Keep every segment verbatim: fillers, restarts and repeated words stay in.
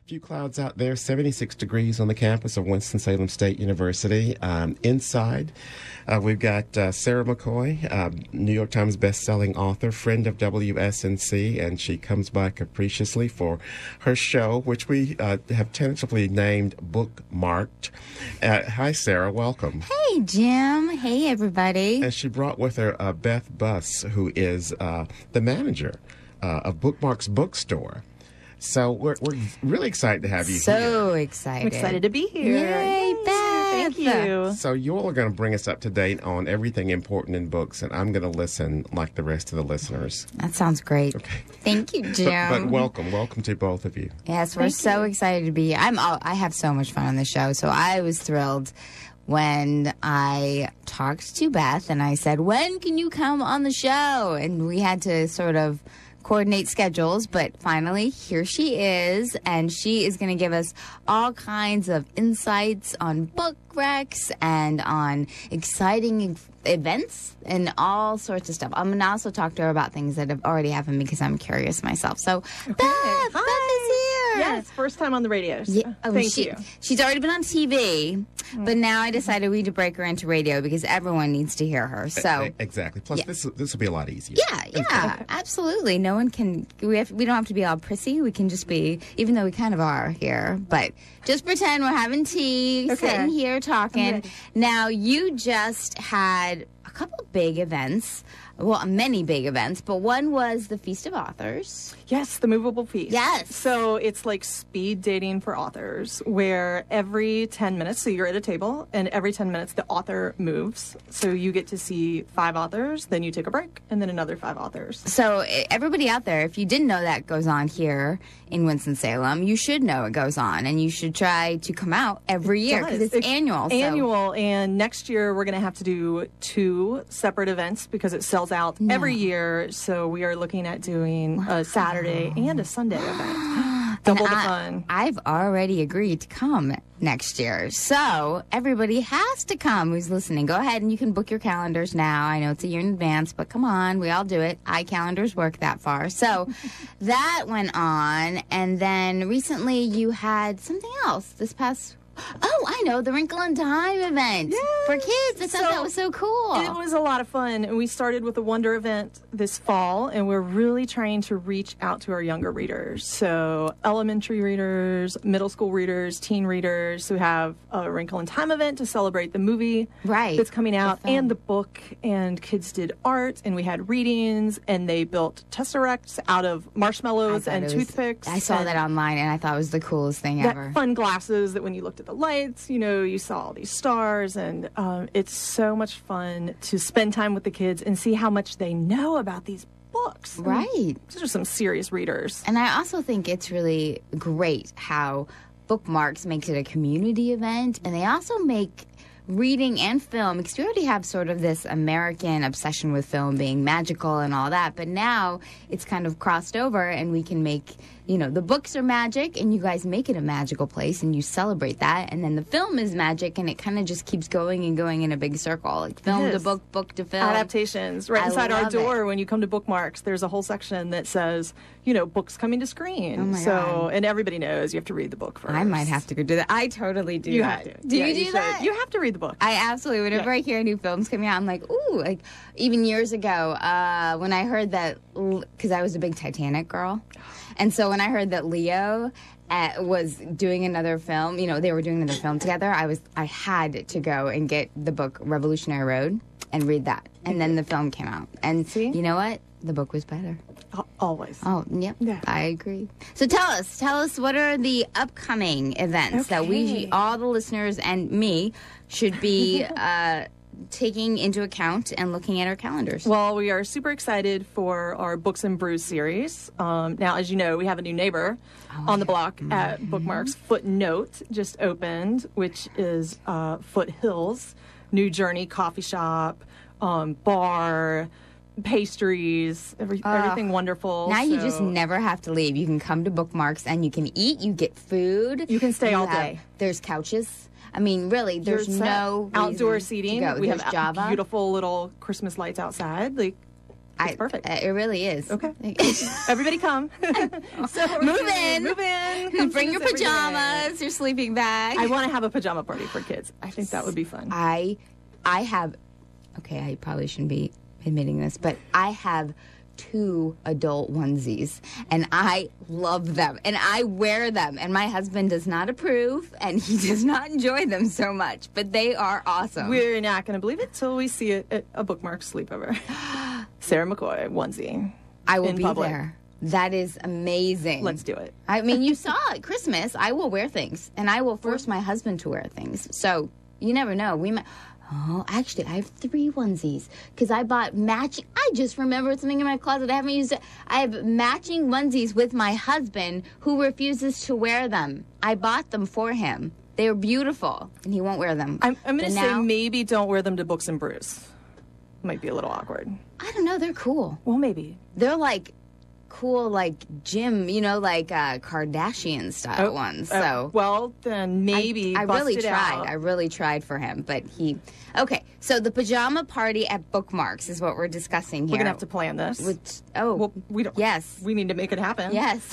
Few clouds out there, seventy-six degrees on the campus of Winston-Salem State University. Um, inside, uh, we've got uh, Sarah McCoy, uh, New York Times best-selling author, friend of W S N C, and she comes by capriciously for her show, which we uh, have tentatively named Bookmarked. Uh, hi, Sarah. Welcome. Hey, Jim. Hey, everybody. And she brought with her uh, Beth Buss, who is uh, the manager uh, of Bookmark's bookstore. So we're we're really excited to have you so here. So excited. I'm excited to be here. Yay, Yay. Beth. Thank you. So you all are going to bring us up to date on everything important in books, and I'm going to listen like the rest of the listeners. That sounds great. Okay. Thank you, Jim. But, but welcome. Welcome to both of you. Yes, we're Thank so you. excited to be here. I'm all, I have so much fun on the show, so I was thrilled when I talked to Beth and I said, when can you come on the show? And we had to sort of coordinate schedules, but finally here she is, and she is going to give us all kinds of insights on book recs and on exciting events and all sorts of stuff. I'm going to also talk to her about things that have already happened because I'm curious myself. So Okay. Beth, Hi. Beth is here. Yes, first time on the radio. So Yeah, oh, thank she, you. She's already been on T V, but now I decided we need to break her into radio because everyone needs to hear her. So E- exactly. Plus, yeah. this this will be a lot easier. yeah, yeah, absolutely. No one can. We have. We don't have to be all prissy. We can just be, even though we kind of are here, but just pretend we're having tea, Okay. sitting here I'm talking. ready. Now you just had a couple of big events. Well, many big events, but one was the Feast of Authors. Yes, the movable feast. Yes. So it's like speed dating for authors, where every ten minutes, so you're at a table, and every ten minutes the author moves. So you get to see five authors, then you take a break, and then another five authors. So eh, everybody out there, if you didn't know that goes on here in Winston-Salem, you should know it goes on, and you should try to come out every year because Does. it's annual. so- Annual, and next year we're going to have to do two separate events because it sells out every year. So we are looking at doing a Saturday and a Sunday event. Double the And I- fun. I've already agreed to come next year. So everybody has to come who's listening. Go ahead and you can book your calendars now. I know it's a year in advance, but come on, we all do it. iCalendars work that far. So that went on. And then recently you had something else this past. Oh, I know, the Wrinkle in Time event for kids. I thought So, that was so cool. It was a lot of fun, and we started with the Wonder event this fall, and we're really trying to reach out to our younger readers. So elementary readers, middle school readers, teen readers who have a Wrinkle in Time event to celebrate the movie Right, that's coming out the film. and the book, and kids did art, and we had readings, and they built tesseracts out of I marshmallows thought and it was- toothpicks. I saw and that online, and I thought it was the coolest thing that ever. fun glasses that when you looked at the lights, you know, you saw all these stars, and um, it's so much fun to spend time with the kids and see how much they know about these books. I mean, Right. these are some serious readers. And I also think it's really great how Bookmarks makes it a community event, and they also make reading and film, because we already have sort of this American obsession with film being magical and all that, but now it's kind of crossed over, and we can make, you know, the books are magic, and you guys make it a magical place, and you celebrate that, and then the film is magic, and it kind of just keeps going and going in a big circle, like film to Yes. book, book to film. Adaptations. Right I inside our love door, it. when you come to Bookmarks, there's a whole section that says, you know, books coming to screen. Oh my so, God. and everybody knows you have to read the book first. I might have to go do that. I totally do You that. have to. Do Yeah, you do should. that? You have to read the book. I absolutely. Whenever Yeah. I hear a new film's coming out, I'm like, ooh. Like even years ago, uh, when I heard that, because I was a big Titanic girl, and so when I heard that Leo uh, was doing another film, you know, they were doing another film together, I was, I had to go and get the book Revolutionary Road and read that, and then the film came out, and See? you know what? The book was better. Al- Always. Oh, yep. Yeah. I agree. So tell us, tell us what are the upcoming events that we, Okay. all the listeners and me, should be uh, taking into account and looking at our calendars. Well, we are super excited for our Books and Brews series. Um, now, as you know, we have a new neighbor on the block at Bookmarks. Footnote just opened, which is uh, Foothills, New Journey coffee shop, um, bar, pastries, every, everything wonderful. Now you just So never have to leave. You can come to Bookmarks and you can eat, you get food. You can stay you all have- day. There's couches. I mean, really, there's You're set. no outdoor reason seating. to go. We There's have Java. beautiful little Christmas lights outside. Like I, perfect. uh, It really is. Okay. Everybody come. So we're Move gonna- in. Move in. Come Bring see your us every day. pajamas, your sleeping bag. I want to have a pajama party for kids. I think that would be fun. I, I have, okay, I probably shouldn't be admitting this, but I have two adult onesies and I love them and I wear them and my husband does not approve and he does not enjoy them so much, but they are awesome. We're not going to believe it till we see it at a bookmark sleepover. Sarah McCoy onesie. I will in be public. there. That is amazing. Let's do it. I mean, you saw at Christmas, I will wear things and I will force my husband to wear things. So you never know. We might. Oh, actually, I have three onesies because I bought matching. I just remembered something in my closet. I haven't used it. I have matching onesies with my husband who refuses to wear them. I bought them for him. They are beautiful, and he won't wear them. I'm, I'm going to But say now- maybe don't wear them to Books and Brews. Might be a little awkward. I don't know. They're cool. Well, maybe. They're like cool, like gym, you know, like uh, Kardashian style ones. Uh, So well, then maybe I, I bust really it tried. out. I really tried for him, but he. Okay, so the pajama party at Bookmarks is what we're discussing here. We're going to have to plan this. Which, oh, well, we don't. yes, We need to make it happen. yes.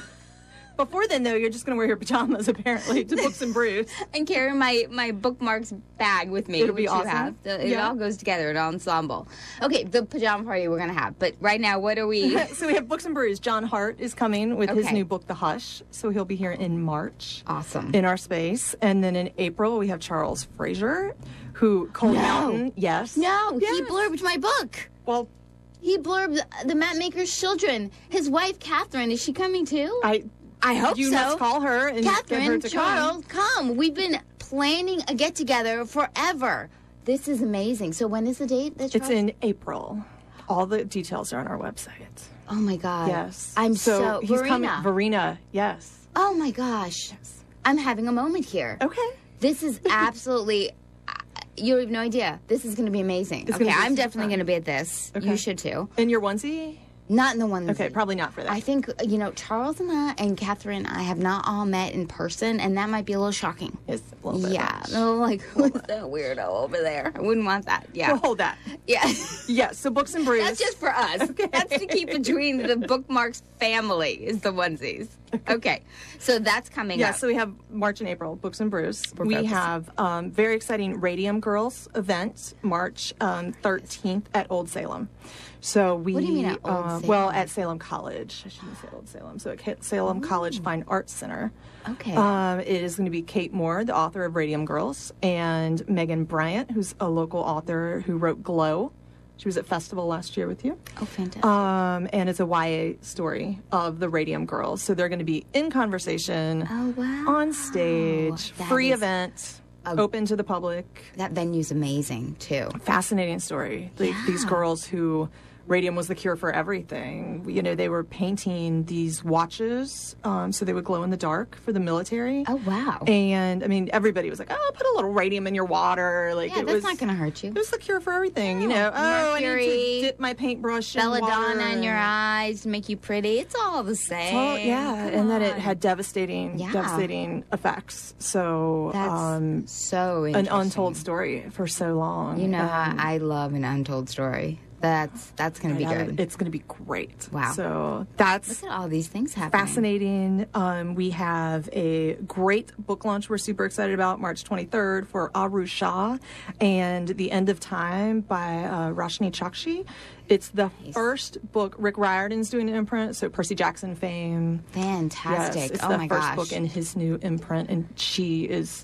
Before then, though, you're just going to wear your pajamas, apparently, to Books and Brews. And carry my my Bookmarks bag with me. It'll be which awesome. You have. The- It Yeah. all goes together, an ensemble. Okay, the pajama party we're gonna have, but right now, what are we? So we have Books and Brews. John Hart is coming with his Okay. new book, The Hush. So he'll be here in March. Awesome. In our space. And then in April, we have Charles Fraser, who, Cold No. Mountain, yes. No, he Yes. blurbed my book. Well, He blurbed the Map Maker's Children. His wife, Catherine, is she coming too? I I hope you so. must call her and get her Catherine, to Charles, come. We've been planning a get together forever. This is amazing. So when is the date? That It's Charles- in April. All the details are on our website. Oh my God. Yes. I'm so, he's Verena. coming. Verena, yes. Oh my gosh. I'm having a moment here. Okay. This is absolutely. You have no idea. This is going to be amazing. It's okay, gonna be I'm super definitely fun. going to be at this. Okay. You should too. In your onesie? Not in the one. Okay, probably not for that. I think you know Charles and I and Catherine. I have not all met in person, and that might be a little shocking. It's a little bit Yeah, much. no, like who's that weirdo over there? I wouldn't want that. Yeah, We'll hold that. yeah. Yes, so Books and Brews. That's just for us. That's to keep between the Bookmarks family is the onesies. Okay, so that's coming Yeah, up. so we have March and April, Books and Brews. We're we focusing. have um, very exciting Radium Girls event, March um, thirteenth at Old Salem. So we, What do you mean at Old uh, Salem? well, at Salem College. I shouldn't say Old Salem. So at Salem College Fine Arts Center. Okay. Um, it is going to be Kate Moore, the author of Radium Girls, and Megan Bryant, who's a local author who wrote Glow. She was at Festival last year with you. oh, fantastic. Um, and it's a Y A story of the Radium Girls. So they're going to be in conversation Oh, wow. on stage, That free is event, a- open to the public. that venue's amazing too. Fascinating story. Like these girls who radium was the cure for everything. You know, they were painting these watches um, so they would glow in the dark for the military. Oh wow. And I mean, everybody was like, "Oh, put a little radium in your water." Like, yeah, it that's was not going to hurt you. It was the cure for everything. You know, Yeah. oh, I need Mercury, to dip my paintbrush in water. Belladonna in your eyes to make you pretty. It's all the same. Oh, yeah, Come and that it on. had devastating, Yeah. devastating effects. So, That's um, so an interesting. untold story for so long. You know, how And I love an untold story. That's that's going to be I know good. It's going to be great. Wow. So that's Look at all these things happening. fascinating. Um, we have a great book launch we're super excited about, March twenty-third for Aru Shah and The End of Time by uh, Roshni Chakshi. It's the Nice. first book. Rick Riordan's doing an imprint, so Percy Jackson fame. Fantastic. Yes, it's oh the my first gosh. book in his new imprint, and she is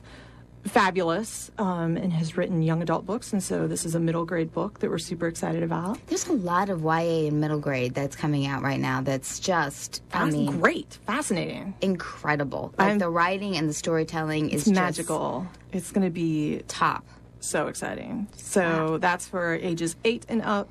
fabulous um, and has written young adult books, and so this is a middle grade book that we're super excited about. There's a lot of Y A in middle grade that's coming out right now that's just, I That's mean, great, fascinating. incredible. Like I'm- the writing and the storytelling is It's just magical. It's going to be top. so exciting. So that's for ages eight and up.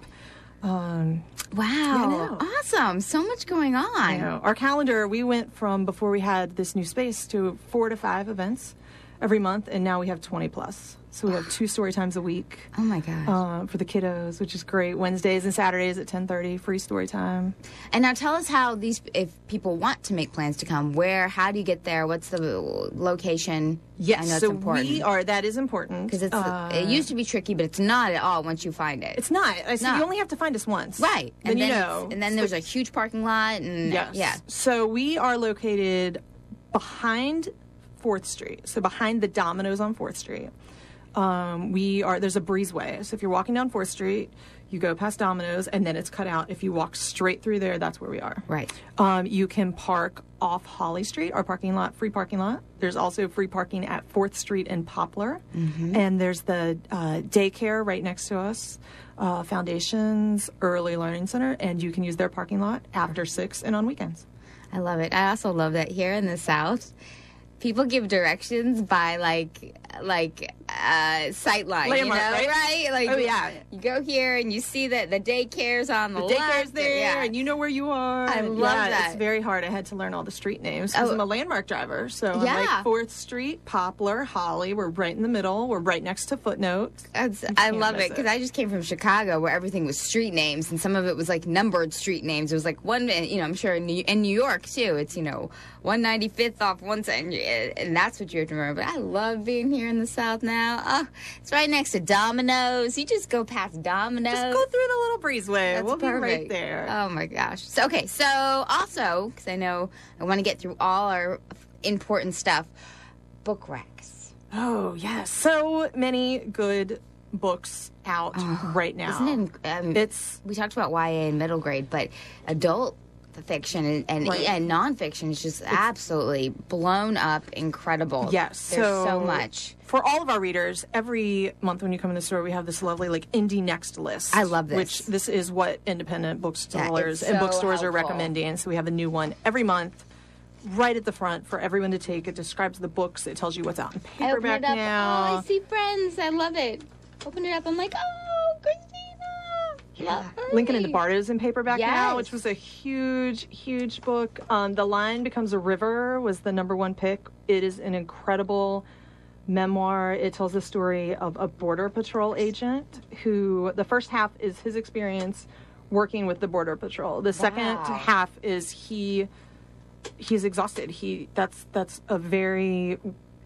Um, Wow. know. Awesome. So much going on. you know, our calendar, we went from before we had this new space to four to five events every month, and now we have twenty plus. So we have two story times a week. Oh my gosh. Uh, for the kiddos, which is great. Wednesdays and Saturdays at ten thirty, free story time. And now tell us how these, if people want to make plans to come, where, how do you get there? What's the location? Yes, I know so it's important. we are, that is important. Because it's Uh, it used to be tricky, but it's not at all once you find it. It's not. I said No. you only have to find us once. Right. Then and you then know. it's- And then there's a huge parking lot. and Yes. Yeah. So we are located behind fourth Street. So behind the Domino's on fourth Street. Um, we are, there's a breezeway. So if you're walking down fourth Street, you go past Domino's and then it's cut out. If you walk straight through there, that's where we are. Right. Um, you can park off Holly Street, our parking lot, free parking lot. There's also free parking at fourth Street and Poplar. Mm-hmm. And there's the uh, daycare right next to us, uh, Foundations Early Learning Center, and you can use their parking lot after six and on weekends. I love it. I also love that here in the South, people give directions by like like uh sightline, you know, Landmark, right? Like, Oh, yeah. you go here and you see that the daycare's on the, The left. daycare's there, yeah. and you know where you are. I And love yeah, that. It's very hard. I had to learn all the street names because Oh. I'm a landmark driver. So I'm Yeah. like fourth Street, Poplar, Holly. We're right in the middle. We're right next to Footnote. That's, I can't love miss it because it. I just came from Chicago where everything was street names and some of it was like numbered street names. It was like one, you know, I'm sure in New, in New York too, it's, you know, one ninety-fifth off one side, and, and that's what you have to remember. But I love being here in the South now. Oh, it's right next to Domino's. You just go past Domino's. Just go through the little breezeway. That's we'll be right perfect. there. Oh my gosh. So okay. So also, because I know I want to get through all our important stuff, book racks. Oh, yes. So many good books out right now. Isn't it? Um, It's we talked about Y A in middle grade, but adult fiction and and, Right. and nonfiction is just absolutely blown up, incredible. Yes, there's so, so much. for all of our readers, every month when you come in the store, we have this lovely like indie next list. I love this. Which this is what independent booksellers it's and so bookstores are helpful. recommending. So we have a new one every month, right at the front for everyone to take. It describes the books. It tells you what's out in I open paperback it up. now. Oh, I see Friends. I love it. Open it up. I'm like, oh, Christina. Yeah. Love Lincoln and the her. Bard is in paperback now, Yes. which was a huge, huge book. Um, the Line Becomes a River was the number one pick. It is an incredible memoir. It tells the story of a Border Patrol agent who, the first half is his experience working with the Border Patrol. The second Wow. half is he he's exhausted. He that's that's a very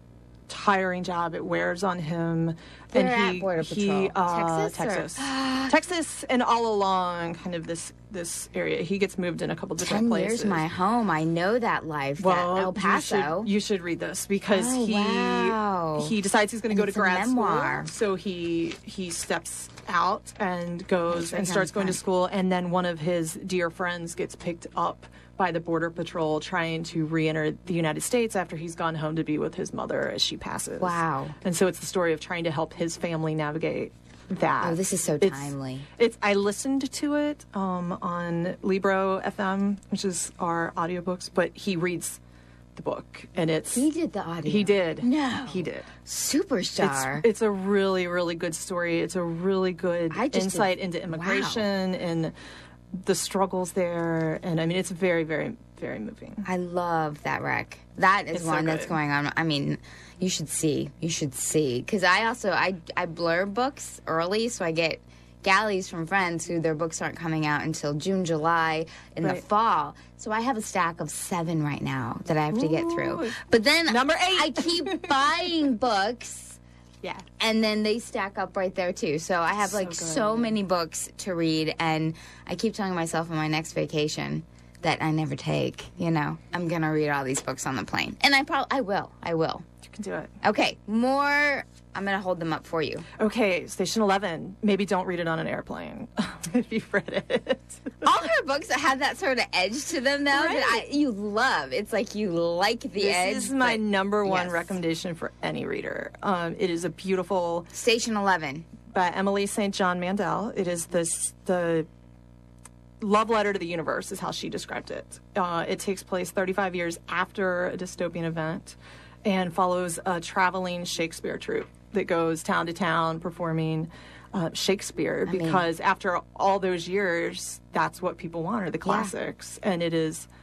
tiring job. It wears on him. Where and at he, Border he, Patrol? uh, Texas or- Texas. Texas and all along kind of this this area. He gets moved in a couple different Ten places. years my home. I know that life. well, that El Paso. You should, you should read this because Oh, he wow. he decides he's going to And go to it's a grad memoir. school. So he he steps out and goes That's and very starts going to fun. school, and then one of his dear friends gets picked up by the Border Patrol trying to re-enter the United States after he's gone home to be with his mother as she passes. Wow. And so it's the story of trying to help his family navigate that. Oh, this is so It's- timely. It's I listened to it um, on Libro F M, which is our audiobooks, but he reads the book and it's He did the audio. he did. No. He did. Superstar. It's, it's a really, really good story. It's a really good I just insight did- into immigration and the struggles there. And I mean, it's very, very, very moving. I love that rec. That is It's so one that's good. going on. I mean, you should see. You should see. Because I also, I, I blur books early, so I get galleys from friends who their books aren't coming out until June, July, in the Right. fall. So I have a stack of seven right now that I have to get through. Ooh. But then Number eight. I keep buying books. Yeah. And then they stack up right there too. So I have like So so good. many books to read, and I keep telling myself on my next vacation that I never take. You know, I'm gonna read all these books on the plane, and I probably I will. I will. You can do it. Okay, more. I'm gonna hold them up for you. Okay, Station eleven. Maybe don't read it on an airplane if you've read it. All her books have that sort of edge to them, though, that I, you love. It's like you like the This edge. is my but- number one yes. recommendation for any reader. Um, it is a beautiful Station eleven. by Emily Saint John Mandel. It is this the love letter to the universe is how she described it. Uh, it takes place thirty-five years after a dystopian event and follows a traveling Shakespeare troupe that goes town to town performing uh, Shakespeare mean- because after all those years, that's what people want are the classics. And it is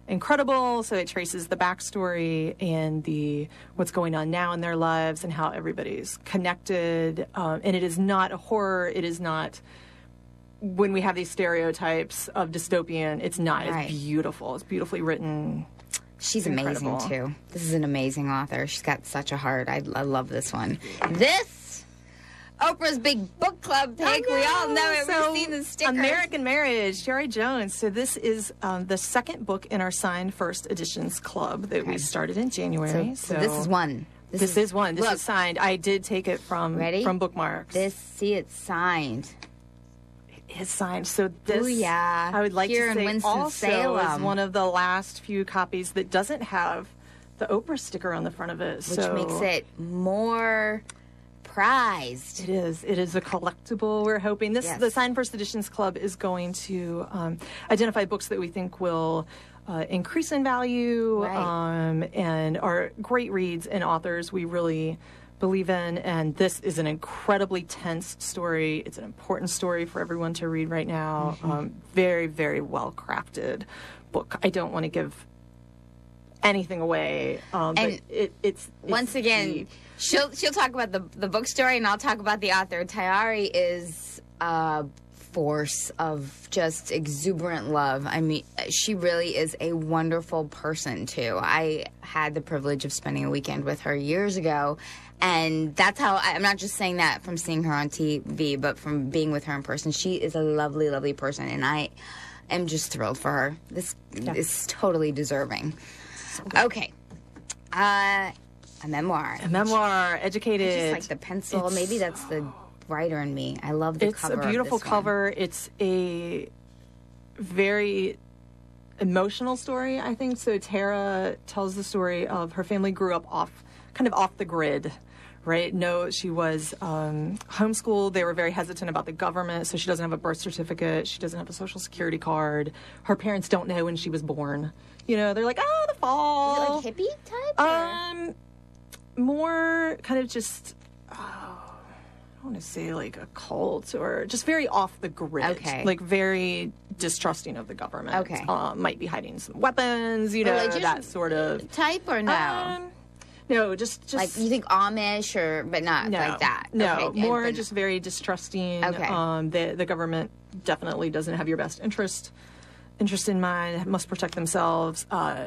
incredible. So it traces the backstory and the what's going on now in their lives and how everybody's connected. Um, and it is not a horror. It is not, when we have these stereotypes of dystopian, it's not. Right. It's beautiful. It's beautifully written. She's It's amazing, incredible. too. This is an amazing author. She's got such a heart. I, I love this one. This, Oprah's big book club pick. We all know it. So, We've seen the stickers. American Marriage, Jerry Jones. So this is um, the second book in our signed first editions club that we started in January. So, so this is one. This, is, one. This look. is signed. I did take it from Ready? from Bookmarks. This, see, it's signed. is signed. So this, Booyah. I would like Here to in say, Winston-Salem. also is one of the last few copies that doesn't have the Oprah sticker on the front of it. Which so makes it more prized. It is. It is a collectible. We're hoping this. Yes. The Signed First Editions Club is going to um, identify books that we think will uh, increase in value Right. um, and are great reads and authors we really believe in. And this is an incredibly tense story. It's an important story for everyone to read right now. Mm-hmm. Um, very, very well crafted book. I don't want to give anything away, um, And but it, it's, it's Once again, deep. she'll she'll talk about the the book story, and I'll talk about the author. Tayari is a force of just exuberant love. I mean, she really is a wonderful person too. I had the privilege of spending a weekend with her years ago, and that's how I, I'm not just saying that from seeing her on T V, but from being with her in person. She is a lovely, lovely person, and I am just thrilled for her. This is totally deserving. Okay. Uh, a memoir. A memoir, I educated. just like the pencil. It's- Maybe that's the writer in me. I love the It's cover. a beautiful of this one. cover. It's a very emotional story, I think. So Tara tells the story of her family grew up off, kind of off the grid, right? No, she was um, homeschooled. They were very hesitant about the government, so she doesn't have a birth certificate. She doesn't have a social security card. Her parents don't know when she was born. You know, they're like, oh, the fall. Is it like hippie type? or- Um, more kind of just, oh, I don't want to say like a cult or just very off the grid. Okay. Like very distrusting of the government. Okay. Um, might be hiding some weapons, you know, Religious that sort of. type or no? Um, no, just, just. like you think Amish or but not no, like that. No, Okay, more but- just very distrusting. Okay. Um, the the government definitely doesn't have your best interest interest in mind. Must protect themselves. Uh,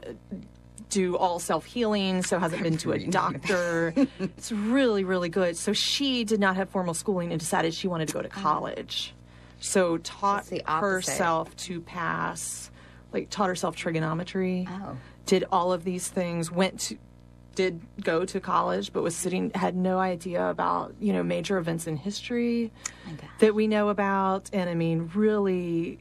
do all self healing. So hasn't been to a doctor. It's really really good. So she did not have formal schooling and decided she wanted to go to college. So taught That's the opposite. herself to pass. Like taught herself trigonometry. Oh. Did all of these things. Went to. Did go to college, but was sitting, had no idea about, you know, major events in history my God. that we know about. And I mean, really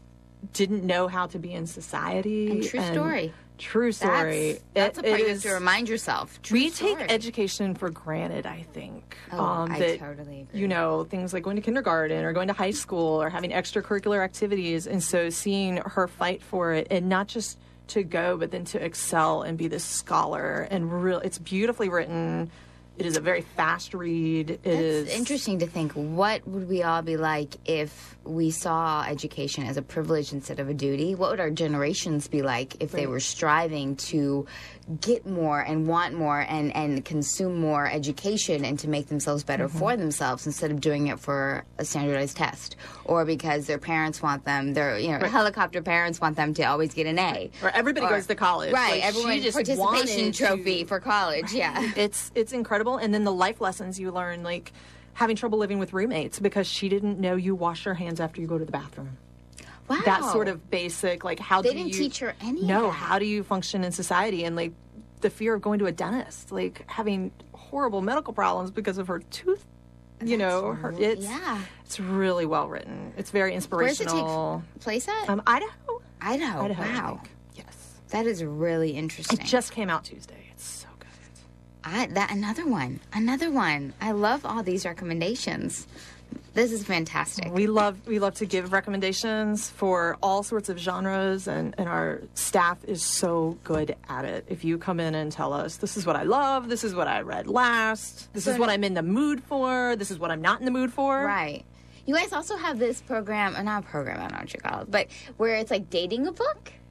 didn't know how to be in society. And true story. True story. That's, that's It- a part it you have is- to remind yourself. True we story. take education for granted, I think. Oh, I that, totally agree. You know, things like going to kindergarten or going to high school or having extracurricular activities. And so seeing her fight for it and not just to go, but then to excel and be this scholar and real. It's beautifully written. It is a very fast read. It is It's interesting to think, what would we all be like if we saw education as a privilege instead of a duty? What would our generations be like if they were striving to get more and want more and, and consume more education and to make themselves better Mm-hmm. for themselves instead of doing it for a standardized test or because their parents want them, their you know helicopter parents want them to always get an A. Or everybody Or- goes to college. Right, Like, she everyone just participation wanted to- trophy for college, yeah. It's it's incredible, and then the life lessons you learn, like having trouble living with roommates because she didn't know you wash your hands after you go to the bathroom. Wow. That sort of basic, like how They do didn't you teach her any of No, that. how do you function in society, and like the fear of going to a dentist, like having horrible medical problems because of her tooth. You know, her, really- it's yeah. it's really well written. It's very Where does it inspirational. take place at? Um, Idaho, Idaho. Idaho. I Wow. think. Yes, That is really interesting. it just came out Tuesday. It's so good. I, that another one. Another one. I love all these recommendations. This is fantastic. We love we love to give recommendations for all sorts of genres, and, and our staff is so good at it. If you come in and tell us, this is what I love, this is what I read last, this So is what no- I'm in the mood for, this is what I'm not in the mood for. Right. You guys also have this program, or not a program, I don't know what you call it, but where it's like dating a book.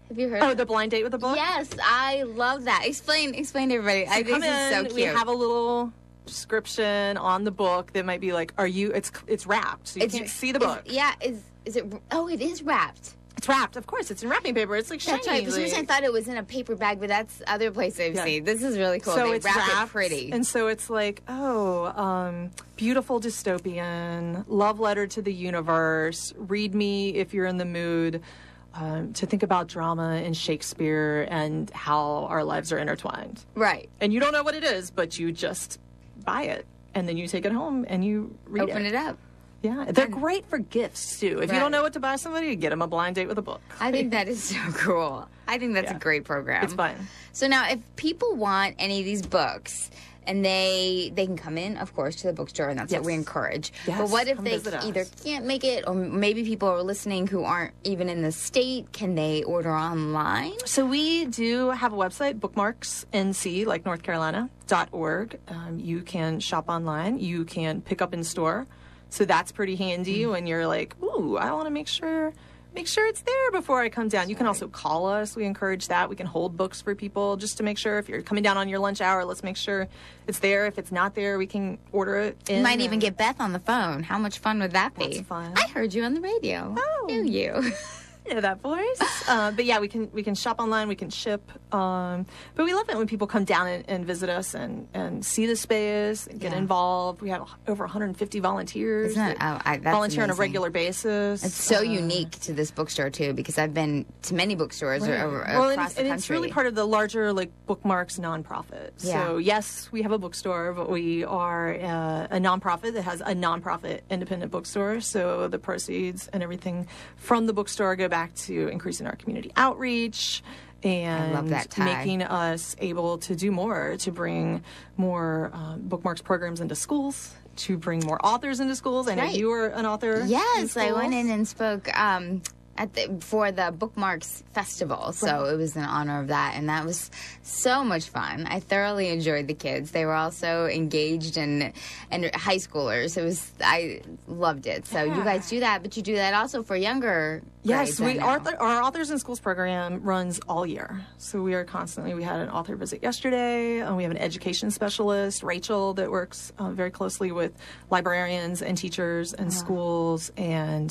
Have you heard? Oh, of the blind date with a book? Yes, I love that. Explain, explain to everybody. So I think come this is so in, cute. we have a little description on the book that might be like, are you, it's it's wrapped, so you can't see the is- book. yeah, is is it? Oh, it is wrapped. It's wrapped, of course. It's in wrapping paper. It's like shiny. That's right. For some reason, I like- thought it was in a paper bag, but that's other place I've Yeah. seen. This is really cool. So they it's wrap wrapped, it pretty. and so it's like, oh, um, beautiful dystopian, love letter to the universe. Read me if you're in the mood um, to think about drama and Shakespeare and how our lives are intertwined. Right. And you don't know what it is, but you just buy it, and then you take it home and you read Open it up. Yeah, they're great for gifts too. If you Right. don't know what to buy somebody, get them a blind date with a book. I think that is so cool. I think that's Yeah. a great program. It's fun. So now, if people want any of these books, and they they can come in, of course, to the bookstore, and that's Yes. what we encourage. Yes, But what if come they visit us. either can't make it, or maybe people are listening who aren't even in the state? Can they order online? So we do have a website, bookmarks N C, like North Carolina, dot org. Um, you can shop online. You can pick up in store. So that's pretty handy Mm. when you're like, ooh, I want to make sure make sure it's there before I come down. You can also call us. We encourage that. We can hold books for people just to make sure if you're coming down on your lunch hour, let's make sure it's there. If it's not there, we can order it in. You might even and- get Beth on the phone. How much fun would that be? That's fun. I heard you on the radio. Oh. Knew you. You know that voice. uh, but yeah, we can we can shop online, we can ship. Um, but we love it when people come down and, and visit us and, and see the space, and get Yeah. involved. We have over one hundred fifty volunteers Isn't that- that oh, I- that's volunteer on a amazing. regular basis. It's so Uh, unique to this bookstore too, because I've been to many bookstores Right. or, or well, and, across it's, the and country. it's really part of the larger like Bookmarks nonprofit. Yeah. So yes, we have a bookstore, but we are uh, a nonprofit that has a nonprofit independent bookstore. So the proceeds and everything from the bookstore go back to increasing our community outreach and love that tie. making us able to do more, to bring more um, Bookmarks programs into schools, to bring more authors into schools. I know Right. you were an author. in Yes, I went schools. in and spoke um, at the, for the Bookmarks Festival, so Right. it was in honor of that, and that was so much fun. I thoroughly enjoyed the kids. They were also engaged and and high schoolers. It was I loved it. So you Yeah. guys do that, but you do that also for younger. Yes, grades, I we know. our, our Authors in Schools program runs all year. So we are constantly, we had an author visit yesterday, and we have an education specialist, Rachel, that works uh, very closely with librarians and teachers and schools. And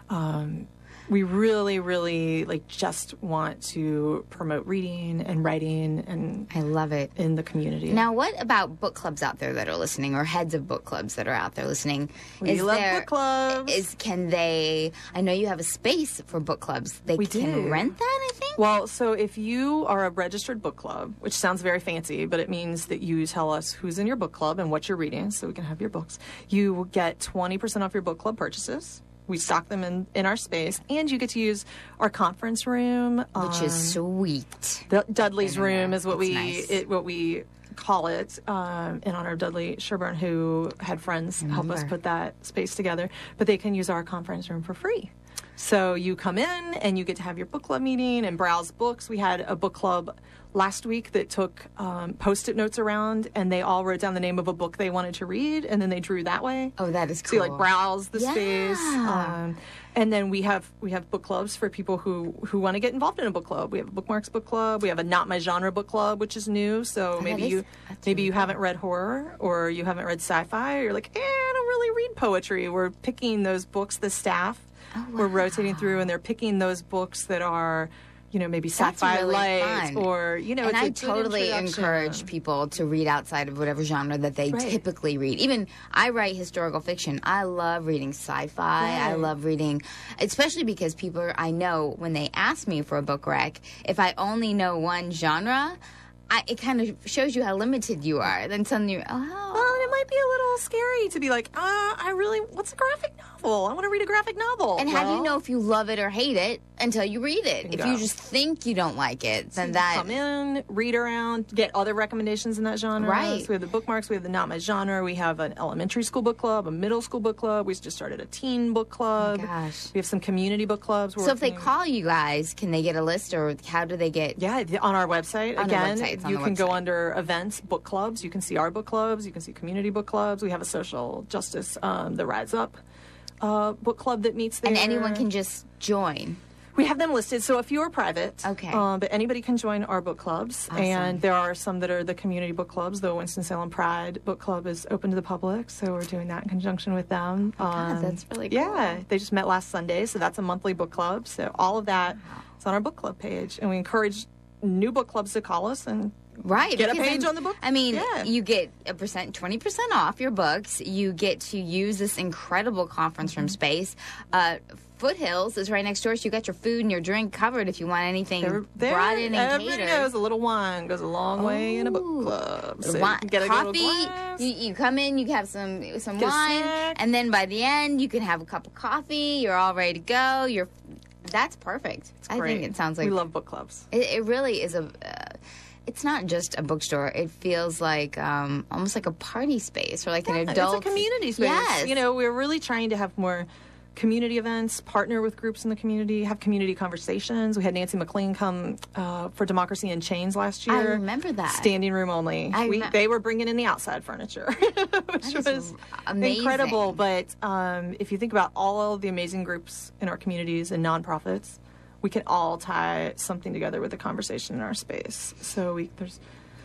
um, we really, really like just want to promote reading and writing and I love it. in the community. Now, what about book clubs out there that are listening, or heads of book clubs that are out there listening? We love book clubs. Is can they? I know you have a space for book clubs. They We can do. rent that. I think. Well, so if you are a registered book club, which sounds very fancy, but it means that you tell us who's in your book club and what you're reading so we can have your books, you will get twenty percent off your book club purchases. We stock them in, in our space, and you get to use our conference room, Which is um, sweet. the Dudley's Been in room there. is what It's we nice. it, what we call it um, in honor of Dudley Sherburne, who had friends help us remember. put that space together. But they can use our conference room for free. So you come in and you get to have your book club meeting and browse books. We had a book club last week that took um, post-it notes around, and they all wrote down the name of a book they wanted to read, and then they drew that way. Oh, that is So you cool. like browse the Yeah. space, um, and then we have we have book clubs for people who who want to get involved in a book club. We have a Bookmarks book club. We have a Not My Genre book club, which is new. So that maybe is- you that's maybe really you cool. haven't read horror or you haven't read sci-fi. Or you're like, eh, I don't really read poetry. We're picking those books. The staff Oh, we're wow. rotating through, and they're picking those books that are, you know, maybe That's sci-fi really light fun. or you know. And it's a I good totally introduction. encourage people to read outside of whatever genre that they Right. typically read. Even I write historical fiction. I love reading sci-fi. I Right. love reading, especially because people are- I know when they ask me for a book rec, if I only know one genre, I, it kind of shows you how limited you are. Then suddenly, you're, oh, Well, and it might be a little scary to be like, uh, I really, what's a graphic novel? I want to read a graphic novel. and how do you Well, know if you love it or hate it until you read it? If Bingo. you just think you don't like it, then you that come in, read around, get other recommendations in that genre. Right. So we have the Bookmarks, we have the Not My Genre, we have an elementary school book club, a middle school book club. We just started a teen book club. Oh gosh. We have some community book clubs. We're So if they working- call you guys, can they get a list, or how do they get? Yeah, the- on our website. On the Again, website, it's on you the can go website. under events, book clubs. You can see our book clubs. You can see community book clubs. We have a social justice, um, the Rise Up uh, book club that meets there. And anyone can just join. We have them listed, so a few are private. Okay. Um, but anybody can join our book clubs. Awesome. And there are some that are the community book clubs. The Winston-Salem Pride Book Club is open to the public, so we're doing that in conjunction with them. Oh God, Um, that's really cool. Yeah, they just met last Sunday, so that's a monthly book club. So all of that is on our book club page. And we encourage new book clubs to call us and Right. get a because page then- on the book. I mean, Yeah. you get a percent, twenty percent off your books. You get to use this incredible conference room space. Uh, Foothills is right next door, so you got your food and your drink covered if you want anything They're there. brought in and Everybody catered. knows a little wine goes a long way in a book Ooh. club. So Wine- you can get a little coffee. glass. You, you come in, you have some some Get a wine, snack. and then by the end, you can have a cup of coffee. You're all ready to go. You're that's perfect. I Great. think it sounds like we love book clubs. it, it really is a. Uh, it's not just a bookstore. It feels like um, almost like a party space or like an adult. It's a community space. Yes. You know, we're really trying to have more community events, partner with groups in the community, have community conversations. We had Nancy McLean come uh, for Democracy in Chains last year. I remember that. Standing room only. I we, remem- they were bringing in the outside furniture, which That is was amazing. incredible. But um, if you think about all of the amazing groups in our communities and nonprofits, we can all tie something together with a conversation in our space. So we, there's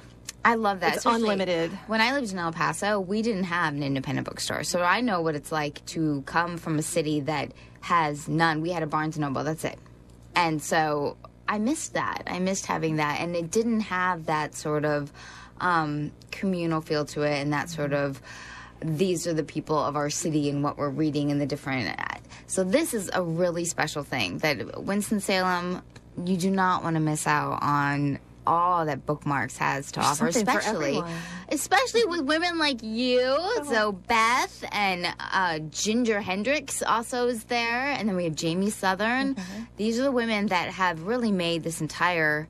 I love that. It's especially unlimited. When I lived in El Paso, we didn't have an independent bookstore. So I know what it's like to come from a city that has none. We had a Barnes and Noble, that's it. And so I missed that. I missed having that. And it didn't have that sort of um, communal feel to it and that sort of these are the people of our city and what we're reading and the different. So this is a really special thing that Winston-Salem, you do not want to miss out on all that Bookmarks has to offer, something for especially everyone. especially with women like you. So Beth and uh, Ginger Hendricks also is there, and then we have Jamie Southern. Mm-hmm. These are the women that have really made this entire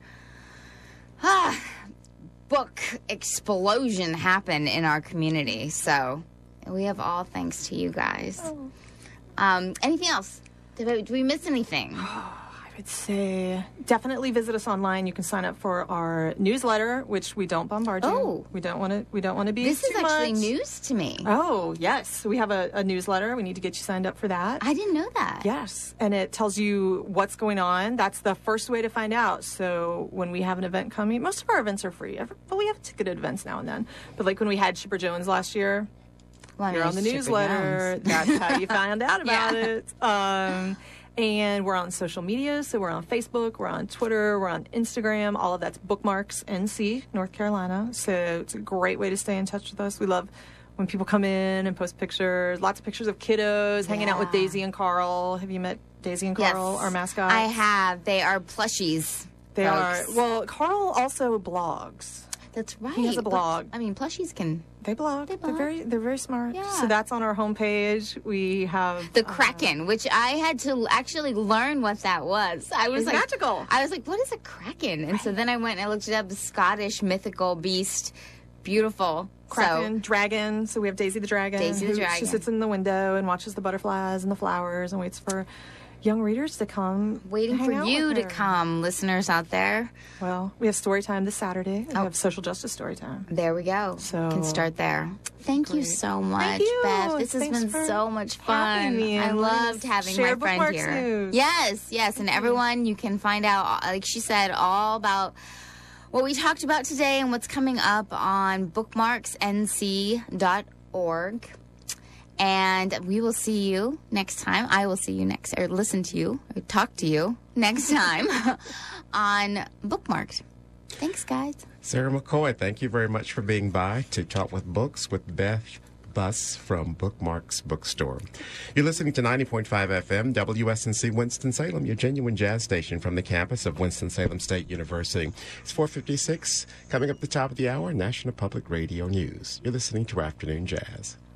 ah, book explosion happen in our community. So we have all thanks to you guys. Oh. Um, anything else? Did we, did we miss anything? I would say definitely visit us online. You can sign up for our newsletter, which we don't bombard you. Oh. we don't want to. We don't want to be. This is too actually much. news to me. Oh yes, we have a, a newsletter. We need to get you signed up for that. I didn't know that. Yes, and it tells you what's going on. That's the first way to find out. So when we have an event coming, most of our events are free. Every, well, we have ticketed events now and then. But like when we had Chipper Jones last year, Well, I you're mean, on the it's Chipper newsletter. Jones. That's how you found out about Yeah. it. Um, and we're on social media. So we're on Facebook, we're on Twitter, we're on Instagram. All of that's Bookmarks N C, North Carolina. So it's a great way to stay in touch with us. We love when people come in and post pictures, lots of pictures of kiddos hanging out with Yeah. Daisy and Carl. Have you met Daisy and Yes. Carl, our mascots? I have. They are plushies. They folks. are. Well, Carl also blogs. That's right. he has a But, blog. I mean, plushies can. They blog. They are blog. very. They're very smart. Yeah. So that's on our homepage. We have The uh, Kraken, which I had to actually learn what that was. I was It's like, magical. I was like, what is a Kraken? And so then I went and I looked it up. Scottish mythical beast, beautiful. Kraken, So, dragon. So we have Daisy the dragon. Daisy the who- dragon. She sits in the window and watches the butterflies and the flowers and waits for young readers to come. waiting hang for out you with to her. come, listeners out there. Well, we have story time this Saturday. And Oh. We have social justice story time. There we go. So- can start there. Thank you Great. so much, you. Beth. This has Thanks been for so much having fun. me I and letting loved us having share my friend Bookmarks here. news. Yes, yes, and everyone, you can find out, like she said, all about what we talked about today and what's coming up on bookmarks n c dot org. And we will see you next time. I will see you next, or listen to you, or talk to you next time on Bookmarked. Thanks, guys. Sarah McCoy, thank you very much for being by to Talk with Books with Beth Buss from Bookmarks Bookstore. You're listening to ninety point five F M, W S N C Winston-Salem, your genuine jazz station from the campus of Winston-Salem State University. It's four fifty-six, coming up the top of the hour, National Public Radio News. You're listening to Afternoon Jazz.